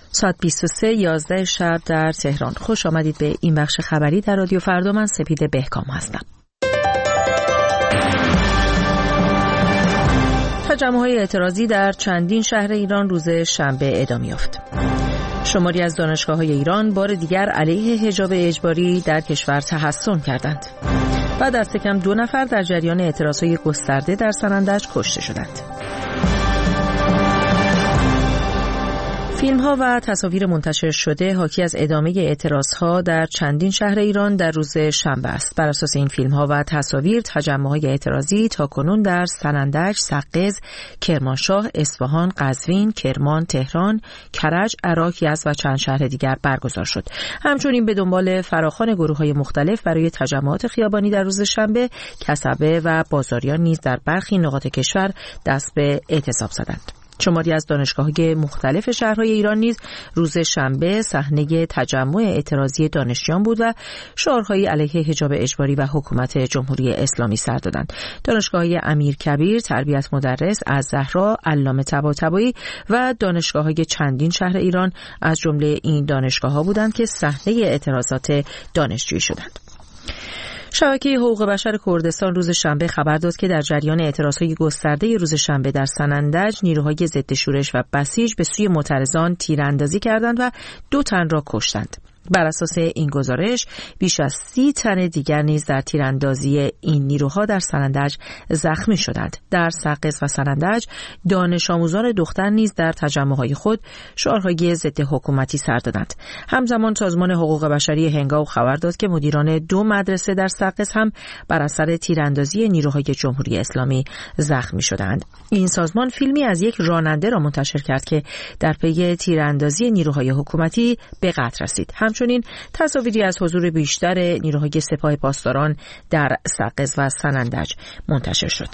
ساعت 23:11 شب در تهران. خوش آمدید به این بخش خبری در رادیو فردا. من سپیده بهکام هستم. تجمع‌های اعتراضی در چندین شهر ایران روز شنبه ادامه یافت. شماری از دانشگاه‌های ایران بار دیگر علیه حجاب اجباری در کشور تحصن کردند. بعد از کم 2 نفر در جریان اعتراضهای گسترده در سنندج کشته شدند. فیلم‌ها و تصاویر منتشر شده حاکی از ادامه اعتراضها در چندین شهر ایران در روز شنبه است. بر اساس این فیلم‌ها و تصاویر، تجمع‌های اعتراضی تاکنون در سنندج، سقز، کرمانشاه، اصفهان، قزوین، کرمان، تهران، کرج، عراق، یزد و چند شهر دیگر برگزار شد. همچنین به دنبال فراخوان گروه‌های مختلف برای تجمعات خیابانی در روز شنبه، کسبه و بازاریان نیز در برخی نقاط کشور دست به اعتصاب زدند. شماری از دانشگاه‌های مختلف شهرهای ایران نیز روز شنبه صحنه تجمع اعتراضی دانشجویان بود و شعارهایی علیه حجاب اجباری و حکومت جمهوری اسلامی سر دادند. دانشگاه‌های امیرکبیر، تربیت مدرس، الزهرا، علامه طباطبایی و دانشگاه‌های چندین شهر ایران از جمله این دانشگاه‌ها بودند که صحنه اعتراضات دانشجویی شدند. شبکه حقوق بشر کردستان روز شنبه خبر داد که در جریان اعتراضهای گسترده روز شنبه در سنندج، نیروهای ضد شورش و بسیج به سوی معترضان تیراندازی کردند و 2 تن را کشتند. بر اساس این گزارش بیش از 30 تن دیگر نیز در تیراندازی این نیروها در سنندج زخمی شدند. در سقز و سنندج دانش آموزان دختر نیز در تجمع‌های خود شعارهای ضد حکومتی سر دادند. همزمان سازمان حقوق بشری هنگاو خبر داد که مدیران 2 مدرسه در سقز هم بر اثر تیراندازی نیروهای جمهوری اسلامی زخمی شدند. این سازمان فیلمی از یک راننده را منتشر کرد که در پی تیراندازی نیروهای حکومتی به قتل رسید. همچنین تصاویری از حضور بیشتر نیروهای سپاه پاسداران در سقز و سنندج منتشر شد.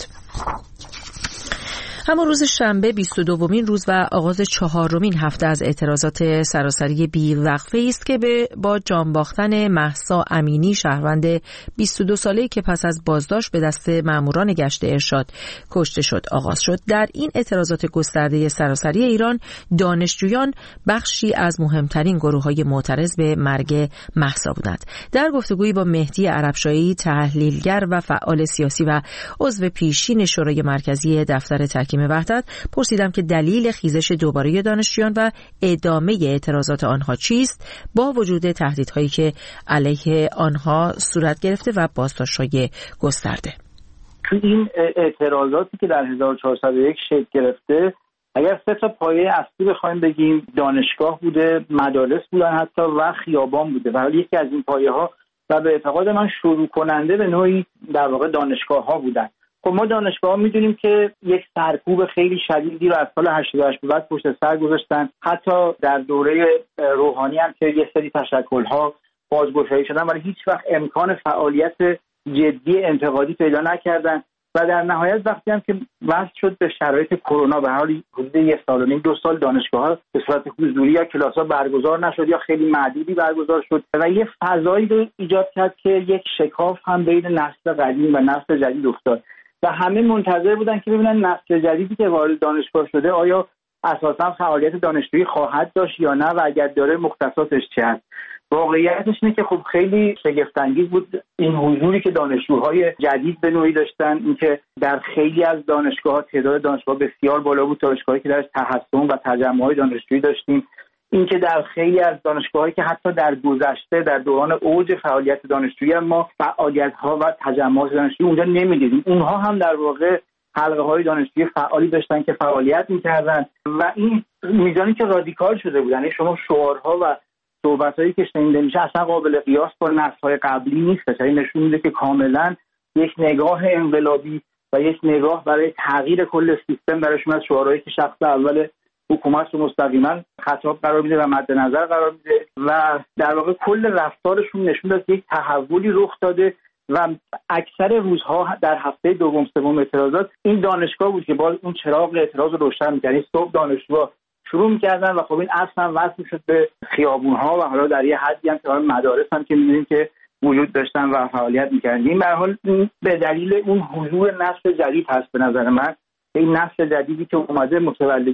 اما روز شنبه 22مین روز و آغاز 4مین هفته از اعتراضات سراسری بی‌وقفه است که با جان باختن مهسا امینی، شهروند 22 ساله‌ای که پس از بازداشت به دست ماموران گشت ارشاد کشته شد آغاز شد. در این اعتراضات گسترده سراسری ایران، دانشجویان بخشی از مهمترین گروه‌های معترض به مرگ مهسا بودند. در گفتگویی با مهدی عربشاهی، تحلیلگر و فعال سیاسی و عضو پیشین شورای مرکزی دفتر تحکیم وحدت، پرسیدم که دلیل خیزش دوباره دانشجویان و ادامه اعتراضات آنها چیست با وجود تهدیدهایی که علیه آنها صورت گرفته و بازداشت‌های گسترده. تو این اعتراضاتی که در 1401 شکل گرفته، اگر 3 تا پایه اصلی بخوایم بگیم، دانشگاه بوده، مدارس بودن حتی و خیابان بوده و یکی از این پایه‌ها و به اعتقاد من شروع کننده به نوعی در واقع دانشگاه‌ها بودن. خب ما دانشگاه‌ها می‌دونیم که یک سرکوب خیلی شدیدی رو از سال 88 به بعد پشت سر گذاشتن. حتی در دوره روحانی هم که یه سری تشکل‌ها بازگشایی شدن ولی هیچ وقت امکان فعالیت جدی انتقادی پیدا نکردن و در نهایت وقتی هم که وصل شد به شرایط کرونا، به حال حدود 1 سال و نیم 2 سال دانشگاه‌ها به صورت حضوری یا کلاس‌ها برگزار نشد یا خیلی محدودی برگزار شد و یه فضایی رو ایجاد کرد که یک شکاف هم بین نسل قدیم و نسل جدید افتاد و همه منتظر بودن که ببینن نسل جدیدی که وارد دانشگاه شده آیا اساساً فعالیت دانشجویی خواهد داشت یا نه و اگر داره مختصاتش چه است. واقعیتش اینه که خب خیلی شگفت‌انگیز بود این حضوری که دانشجوهای جدید به نوعی داشتن، اینکه در خیلی از دانشگاه‌ها تعداد دانشگاه بسیار بالا بود، دانشگاهی که درش تحصن و تجمع‌های دانشجویی داشتیم، اینکه در خیلی از دانشگاه‌هایی که حتی در گذشته در دوران اوج فعالیت دانشجویی ما فعالیت‌ها و تجمعات دانشجویی اونجا نمی‌دیدیم، اونها هم در واقع حلقه‌های دانشجویی فعالی داشتن که فعالیت می‌کردن و این میزانی که رادیکال شده بود، یعنی شما شعارها و صحبتایی که شنیده میشه اصلا قابل قیاس با نسل‌های قبلی نیست. یعنی نشون میده که کاملا یک نگاه انقلابی و یک نگاه برای تغییر کل سیستم درشون از شعارهایی که شخص اول حکومت رو مستقیما خطاب قرار میده و مد نظر قرار میده و در واقع کل رفتارشون نشون داد یک تحولی رخ داده و اکثر روزها در هفته دوم سوم اعتراضات این دانشگاه بود که باز اون چراغ اعتراض رو روشن می‌کرد. یعنی صبح دانشجوها شروع می‌کردن و خب این اصلا وصل شد به خیابون‌ها و حالا در یه حدی هم که مدارس هم که می‌بینیم که وجود داشتن و فعالیت می‌کردن. این به هر حال به دلیل اون حضور نسل جدید هست به نظر من، این نسل جدیدی که اومده متولدین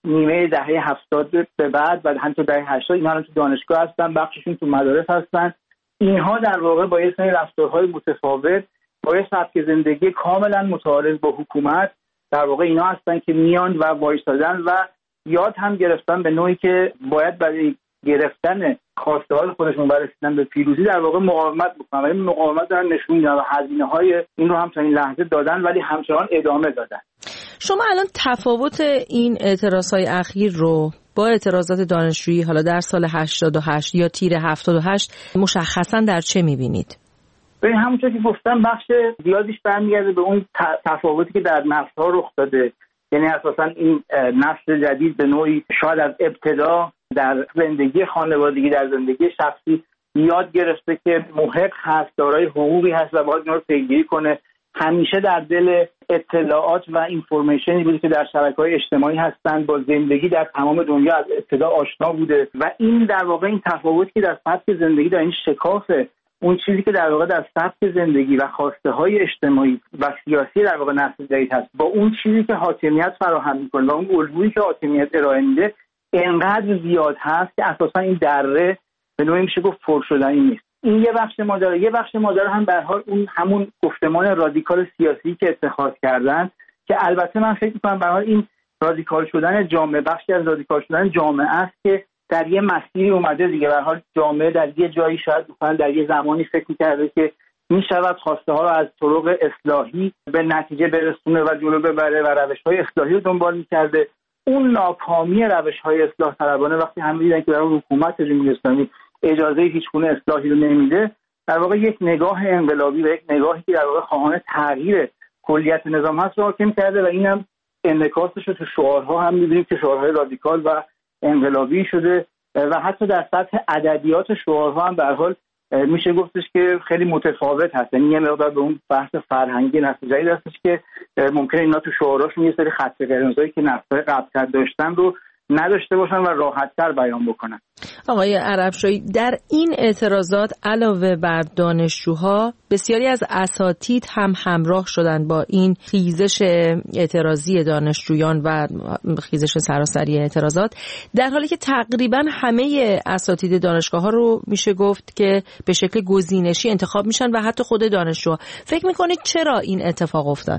نیمه دهه 70 به بعد و حتی دهه 80 اینا تو دانشگاه هستن، بخششون تو مدارس هستن. اینها در واقع با یه سری رفتارهای متفاوت، با یه سبک زندگی کاملا متعارض با حکومت، در واقع اینا هستن که میان و وایسادن و یاد هم گرفتن به نوعی که باید برای گرفتن خواسته‌های خودشون و رسیدن به پیروزی در واقع مقاومت بکنن. ولی مقاومت دارن نشون میدن و هزینه‌های این رو هم تا این لحظه دادن، ولی همچنان ادامه دادن. شما الان تفاوت این اعتراضهای اخیر رو با اعتراضات دانشجویی حالا در سال 88 یا تیر 78 مشخصا در چه می‌بینید؟ ببین همونطور که گفتم بخش زیادیش برمیگرده به اون تفاوتی که در نسل‌ها رخ داده. یعنی اساساً این نسل جدید به نوعی شاید از ابتدا در زندگی خانوادگی، در زندگی شخصی یاد گرفته که محق هست، دارای حقوقی هست و باید اینا رو پیگیری کنه. همیشه در دل اطلاعات و اینفورمیشنی بوده که در شبکه‌های اجتماعی هستند، با زندگی در تمام دنیا از ابتدا آشنا بوده و این در واقع این تفاوتی که در سبک زندگی در این شکاف اون چیزی که در واقع در سبک زندگی و خواسته‌های اجتماعی و سیاسی در واقع نسل جدید هست با اون چیزی که حاکمیت فراهم می‌کنه و اون الگویی که حاکمیت ارائه میده انقدر زیاد هست که اساسا این دره به نوعی میشه گفت پر شدنی نیست. این یه بخش ماجرا هم به هر حال اون همون گفتمان رادیکال سیاسی که اتخاذ کردن که البته من فکر می‌کنم به هر حال این رادیکال شدن جامعه بخشی از رادیکال شدن جامعه است که در یه مسیری اومده دیگه. به هر حال جامعه در یه جایی شاید مثلا در یه زمانی فکر می‌کرده که می‌شود خواسته ها رو از طرق اصلاحی به نتیجه برسونه و جلو ببره و روش‌های اصلاحی رو دنبال می‌کرده. اون ناکامی روش‌های اصلاح طلبانه وقتی همه دیدن که برای حکومت جمهوری اسلامی اجازه هیچگونه اصلاحی رو نمیده، در واقع یک نگاه انقلابی و یک نگاهی که در واقع خواهان تغییر کلیت نظام هست رو حاکم کرده و اینم انعکاسش رو تو شعارها هم می‌بینیم که شعارهای رادیکال و انقلابی شده و حتی در سطح ادبیات شعارها هم به هر حال میشه گفتش که خیلی متفاوت هست. یعنی یه مقدار به اون بحث فرهنگی نسل جدید هستش که ممکنه اینا تو شعارهاشون یه سری خط قرمزایی که نسل قبل داشتن رو نداشته باشن و راحت‌تر بیان بکنن. آقای عربشاهی، در این اعتراضات علاوه بر دانشجوها بسیاری از اساتید هم همراه شدند با این خیزش اعتراضی دانشجویان و خیزش سراسری اعتراضات، در حالی که تقریبا همه اساتید دانشگاه‌ها رو میشه گفت که به شکل گزینشی انتخاب میشن و حتی خود دانشجوها. فکر میکنید چرا این اتفاق افتاد؟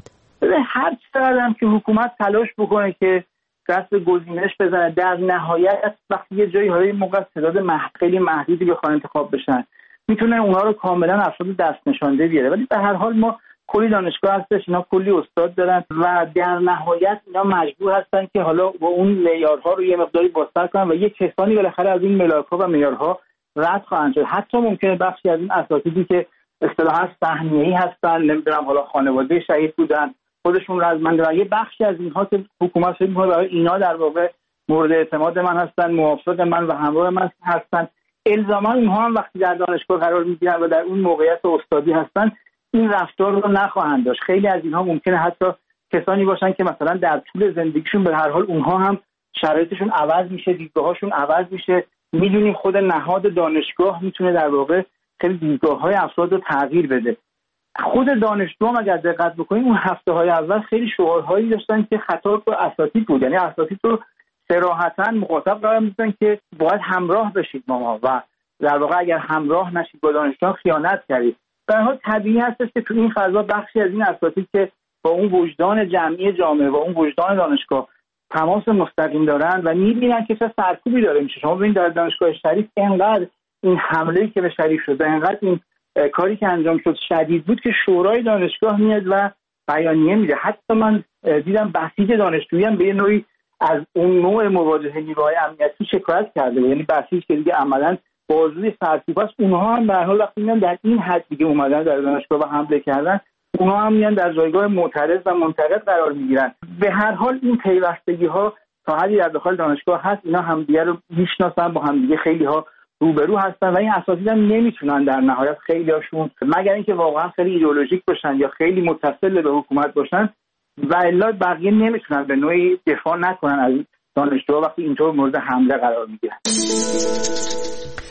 هر چقدر هم که حکومت تلاش بکنه که دست گزینش بزنه، در نهایت وقتی یه جایی های موقع تعداد خیلی محدودی بخوان انتخاب بشن میتونه اونها رو کاملا افراد دست نشانده بیاره. ولی به هر حال ما کلی دانشگاه هستش، اینا کلی استاد دارن و در نهایت اینا مجبور هستن که حالا با اون معیارها رو یه مقداری بازتر کنن و یه کسانی بالاخره از این ملاک‌ها و معیارها رد خواهند شد. حتی ممکنه بخشی از این اساتیدی که اصطلاحاً سهمیه‌ای هستن، نمیدونم حالا خانواده شهید بودن، خودشون رزمنده، یه بخشی از اینها که حکومت فکر می‌کنه برای اینا در واقع مورد اعتماد من هستن، موافق من و همراه من هستن، الزاما اینها هم وقتی در دانشگاه قرار می‌گیرن و در اون موقعیت استادی هستن این رفتار رو نخواهند داشت. خیلی از اینها ممکنه حتی کسانی باشن که مثلا در طول زندگیشون به هر حال اونها هم شرایطشون عوض میشه، دیدگاه‌هاشون عوض میشه. میدونیم خود نهاد دانشگاه میتونه در واقع خیلی دیدگاه‌های افراد رو تغییر بده. خود دانشجو هم اگر دقت بکنیم اون هفته‌های اول خیلی شعارهایی داشتن که خطاب به اساتید بود، یعنی اساتید رو صراحتاً مخاطب قرار می‌دادن که باید همراه بشید ما و در واقع اگر همراه نشید با دانشجو خیانت کردید. در حال طبیعی هستش که تو این فضا بخشی از این اساتید که با اون وجدان جمعی جامعه و اون وجدان دانشگاه تماس مستقیم دارن و می‌بینن که چه سرکوبی داره میشه. شما ببینید در دانشگاه شریف انقدر این حمله‌ای که به شریف شده، انقدر این کاری که انجام شد شدید بود که شورای دانشگاه میاد و بیانیه میده. حتی من دیدم بسیج دانشجویی هم به نوعی از اون نوع مواجهه نیروهای امنیتی شکایت کرده، یعنی بسیج که دیگه عملاً بازوی سرکوب است. اونها هم به هر حال وقتی میان در این حد دیگه اومدن در دانشگاه و حمله کردن، اونها هم میان در جایگاه معترض و منتقد قرار میگیرن. به هر حال این پیوستگی‌ها تا حدی در داخل دانشگاه هست، اینا همدیگه رو میشناسن، با همدیگه خیلی ها روبرو هستن و این اساتید هم نمیتونن در نهایت خیلیاشون مگر اینکه واقعا خیلی ایدئولوژیک باشن یا خیلی متصل به حکومت باشن و الا بقیه نمیتونن به نوعی دفاع نکنن از دانشجو وقتی اینطور مورد حمله قرار میگیرن.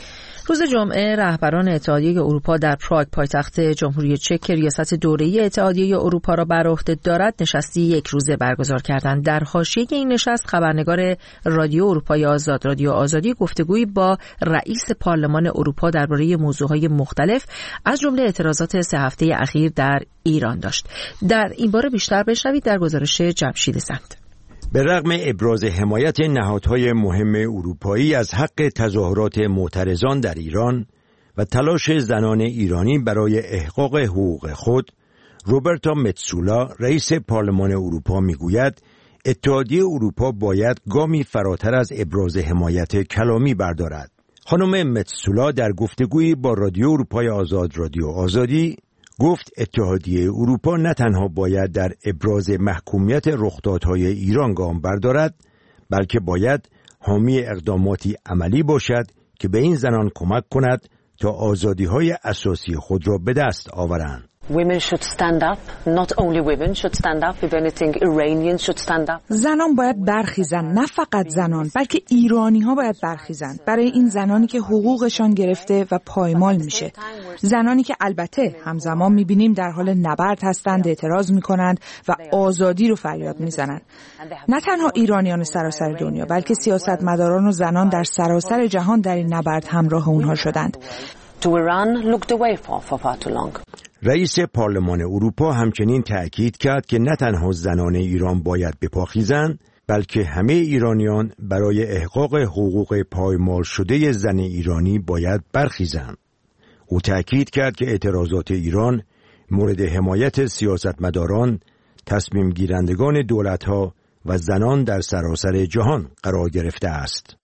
روز جمعه رهبران اتحادیه اروپا در پراگ پایتخت جمهوری چک که ریاست دوره‌ای اتحادیه اروپا را بر عهده دارد نشستی یک روزه برگزار کردند. در حاشیه این نشست خبرنگار رادیو اروپای آزاد رادیو آزادی گفتگویی با رئیس پارلمان اروپا درباره موضوعهای مختلف از جمله اعتراضات 3 هفته اخیر در ایران داشت. در این باره بیشتر بشنوید در گزارش جمشید سند. به رغم ابراز حمایت نهادهای مهم اروپایی از حق تظاهرات معترضان در ایران و تلاش زنان ایرانی برای احقاق حقوق خود، روبرتا متسولا رئیس پارلمان اروپا میگوید اتحادیه اروپا باید گامی فراتر از ابراز حمایت کلامی بردارد. خانم متسولا در گفتگویی با رادیو اروپای آزاد رادیو آزادی گفت اتحادیه اروپا نه تنها باید در ابراز محکومیت رخدادهای ایران گام بردارد، بلکه باید حامی اقداماتی عملی باشد که به این زنان کمک کند تا آزادی‌های اساسی خود را به دست آورند. Women should stand up. Not only women should stand up. If anything, Iranians should stand up. زنان باید برخیزند، نه فقط زنان، بلکه ایرانی‌ها باید برخیزند برای این زنانی که حقوقشان گرفته و پایمال میشه. زنانی که البته همزمان می‌بینیم در حال نبرد هستند، اعتراض می‌کنند و آزادی رو فریاد می‌زنند. نه تنها ایرانیان سراسر دنیا، بلکه سیاستمداران و زنان در سراسر جهان در این نبرد همراه اونها شدند. To Iran looked away for far too long. رئیس پارلمان اروپا همچنین تأکید کرد که نه تنها زنان ایران باید بپاخیزند، بلکه همه ایرانیان برای احقاق حقوق پایمال شده زن ایرانی باید برخیزند. او تأکید کرد که اعتراضات ایران مورد حمایت سیاستمداران، تصمیم گیرندگان دولت‌ها و زنان در سراسر جهان قرار گرفته است.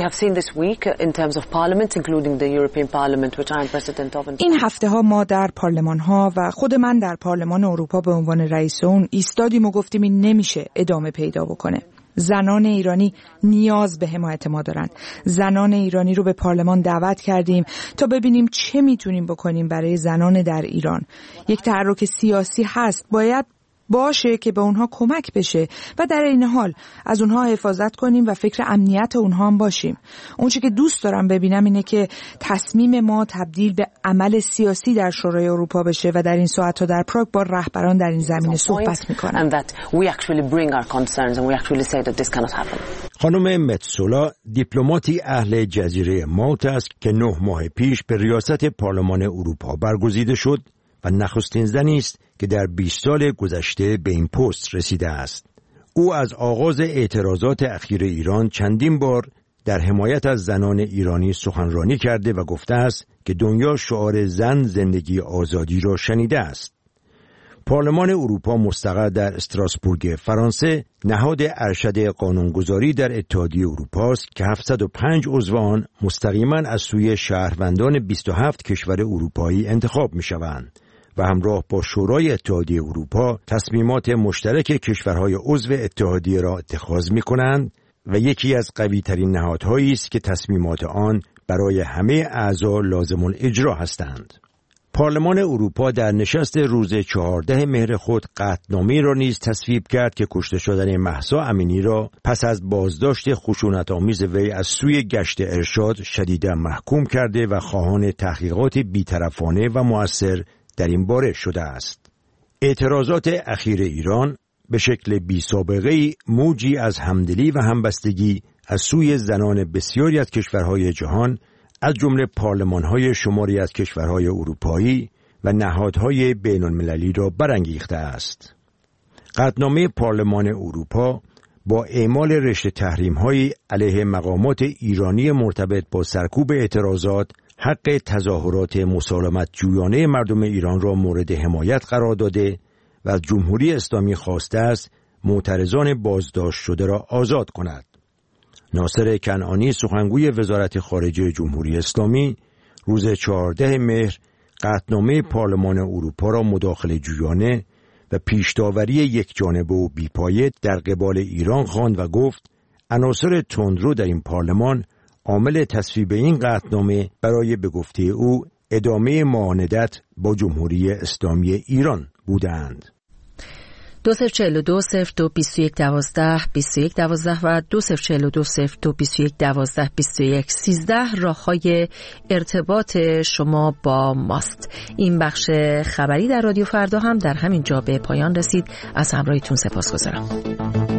این هفته ها ما در پارلمان ها و خود من در پارلمان اروپا به عنوان رئیس اون ایستادیم و گفتیم این نمیشه ادامه پیدا بکنه. زنان ایرانی نیاز به حمایت ما دارند. زنان ایرانی رو به پارلمان دعوت کردیم تا ببینیم چه میتونیم بکنیم برای زنان در ایران. یک تحرک سیاسی هست، باید باشه که به اونها کمک بشه و در این حال از اونها حفاظت کنیم و فکر امنیت اونها هم باشیم. اون چیزی که دوست دارم ببینم اینه که تصمیم ما تبدیل به عمل سیاسی در شورای اروپا بشه و در این ساعت‌ها در پراگ با رهبران در این زمینه صحبت می‌کنم. خانم متسولا دیپلماتی اهل جزیره مالت است که 9 ماه پیش به ریاست پارلمان اروپا برگزیده شد و نخستین زنی است که در 20 سال گذشته به این پست رسیده است. او از آغاز اعتراضات اخیر ایران چندین بار در حمایت از زنان ایرانی سخنرانی کرده و گفته است که دنیا شعار زن زندگی آزادی را شنیده است. پارلمان اروپا مستقر در استراسبورگ فرانسه نهاد ارشد قانونگذاری در اتحادیه اروپا است که 705 عضو آن مستقیما از سوی شهروندان 27 کشور اروپایی انتخاب می‌شوند و همراه با شورای اتحادیه اروپا تصمیمات مشترک کشورهای عضو اتحادیه را اتخاذ می‌کنند و یکی از قوی‌ترین نهادهایی است که تصمیمات آن برای همه اعضا لازم الاجرا هستند. پارلمان اروپا در نشست روز 14 مهر خود قطعنامه‌ای را نیز تصویب کرد که کشته شدن مهسا امینی را پس از بازداشت خشونت‌آمیز وی از سوی گشت ارشاد شدیداً محکوم کرده و خواهان تحقیقات بی‌طرفانه و مؤثر در این باره شده است. اعتراضات اخیر ایران به شکل بی‌سابقه‌ای موجی از همدلی و همبستگی از سوی زنان بسیاری از کشورهای جهان از جمله پارلمان‌های شماری از کشورهای اروپایی و نهادهای بین‌المللی را برانگیخته است. قطعنامه پارلمان اروپا با اعمال رشته تحریم‌های علیه مقامات ایرانی مرتبط با سرکوب اعتراضات حق تظاهرات مسالمت جویانه مردم ایران را مورد حمایت قرار داده و از جمهوری اسلامی خواسته است معترضان بازداشت شده را آزاد کند. ناصر کنعانی سخنگوی وزارت خارجه جمهوری اسلامی روز 14 مهر قطعنامه پارلمان اروپا را مداخله جویانه و پیش‌داوری یکجانبه و بی‌پایه در قبال ایران خواند و گفت عناصر تندرو در این پارلمان عامل تصویب این قطعنامه برای به گفته او ادامه معاندت با جمهوری اسلامی ایران بودند. 2042 02 21 12 21 12 و 2042 02 21 12 21 13 راه‌های ارتباط شما با ماست. این بخش خبری در رادیو فردا هم در همین جا به پایان رسید. از همراهیتون سپاسگزارم.